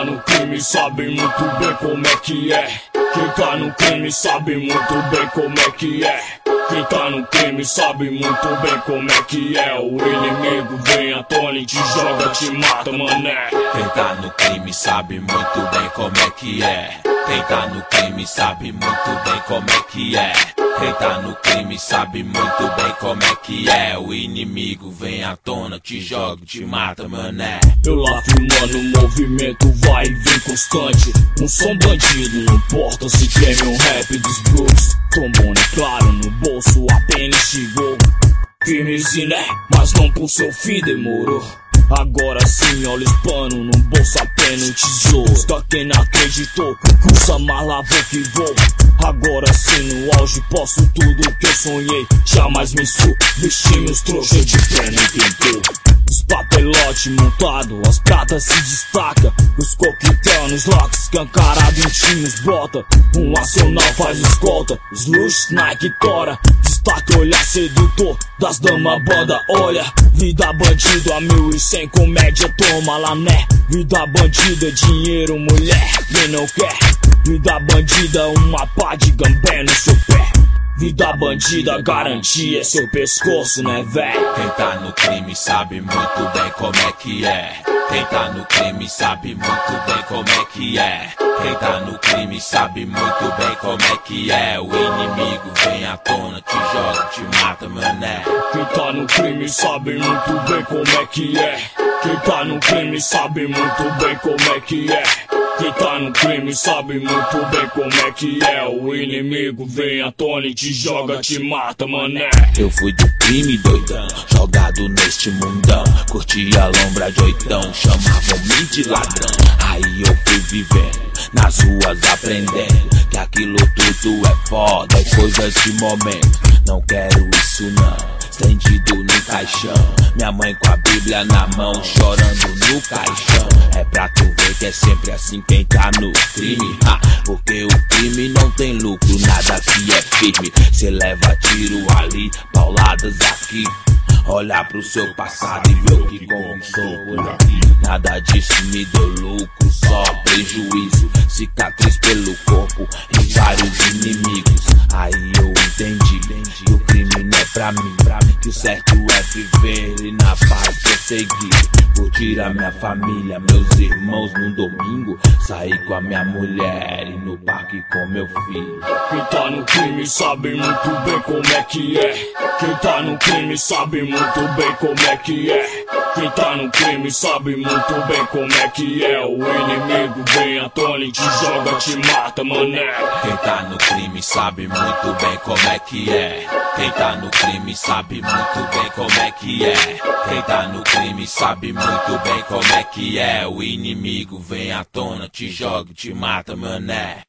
no crime sabe muito bem como é que é. Quem tá no crime sabe muito bem como é que é. Quem tá no crime sabe muito bem como é que é. O inimigo vem à tona e te joga, te mata, mané. Quem tá no crime sabe muito bem como é que é. Quem tá no crime sabe muito bem como é que é. Quem tá no crime sabe muito bem como é que é. O inimigo vem à tona, te joga, te mata, mané. Eu lá filmando o movimento vai e vem constante. Não sou bandido, não importa se quer um rap dos blues. Trombone claro no bolso, apenas chegou. Firmezinho, né? Mas não por seu fim demorou. Agora sim, olha os pano no bolso, apenas um tesouro. Pra quem não acreditou, cursa mais lá vou que vou. Agora sim, no auge posso tudo que eu sonhei. Jamais me subestime, meus trouxas de pé nem tentou. Os papelotes montados, as pratas se destaca. Os coquetel nos locks, escancarado em times brota. Um acional faz escolta, os luxos Nike tora. Destaque, olhar sedutor das damas banda, olha. Vida bandida, a 1100 comédia, toma lá né. Vida bandida, dinheiro, mulher, quem não quer. Vida bandida, uma pá de gambé no seu pé. Vida bandida, garantia, seu pescoço, né, véi? Quem tá no crime sabe muito bem como é que é. Quem tá no crime sabe muito bem como é que é. Quem tá no crime sabe muito bem como é que é. O inimigo vem à tona, te joga, te mata, mané. Quem tá no crime sabe muito bem como é que é. Quem tá no crime sabe muito bem como é que é. Quem tá no crime sabe muito bem como é que é. O inimigo vem à tona e te joga, te mata, mané. Eu fui do crime, doidão, jogado neste mundão. Curtia a lombra de oitão, chamavam-me de ladrão. Aí eu fui vivendo, nas ruas aprendendo que aquilo tudo é foda, é coisa de momento. Não quero isso não, estendido no caixão. Minha mãe com a Bíblia na mão, chorando no caixão. É pra tu ver que é sempre assim quem tá no crime, porque o crime não tem lucro, nada que é firme. Cê leva tiro ali, pauladas aqui. Olhar pro seu passado e ver o que conquistou por aqui. Nada disso me deu lucro, só prejuízo. Cicatriz pelo corpo e vários inimigos. Aí eu entendi que o crime não é pra mim, que o certo é viver e na paz prosseguir. Curtir a minha família, meus irmãos num domingo. Sair com a minha mulher e no parque com meu filho. Quem tá no crime sabe muito bem como é que é. Quem tá no crime sabe muito bem como é que é. Quem tá no crime sabe muito bem como é que é. O inimigo vem à tona e te joga, te mata, mané. Quem tá no crime sabe muito bem como é que é. Quem tá no crime sabe muito bem como é que é. Quem tá no crime sabe muito bem como é que é. O inimigo vem à tona, te joga, te mata, mané.